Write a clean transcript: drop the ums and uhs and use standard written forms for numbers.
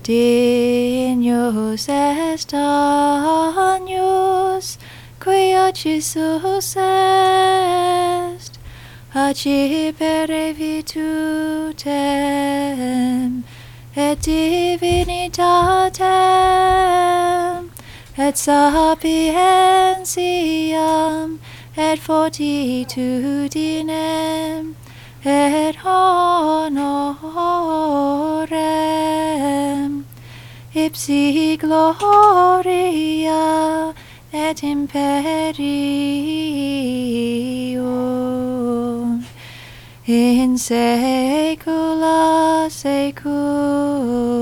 Dignus est agnus, quia Jesus est, accipere virtutem, et divinitatem, et sapientiam, et fortitudinem, et honorem, ipsi gloria et imperium in saecula saeculorum.